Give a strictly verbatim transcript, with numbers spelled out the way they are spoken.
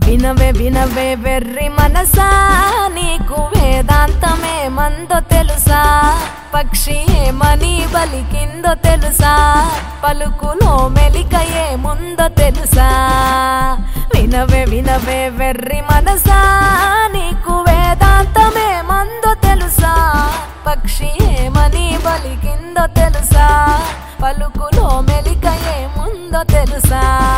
వినవే వినవే వెర్రి మనసా నీకు వేదాంతమే మందో తెలుసా పక్షి ఏమని బలికిందో తెలుసా పలుకులో మెలిక ఏముందో తెలుసా వినవే వినవే వెర్రి మనసా నీకు వేదాంతమే మందో తెలుసా పక్షి ఏమని బలికిందో తెలుసా పలుకులో మెలిక ఏముందో తెలుసా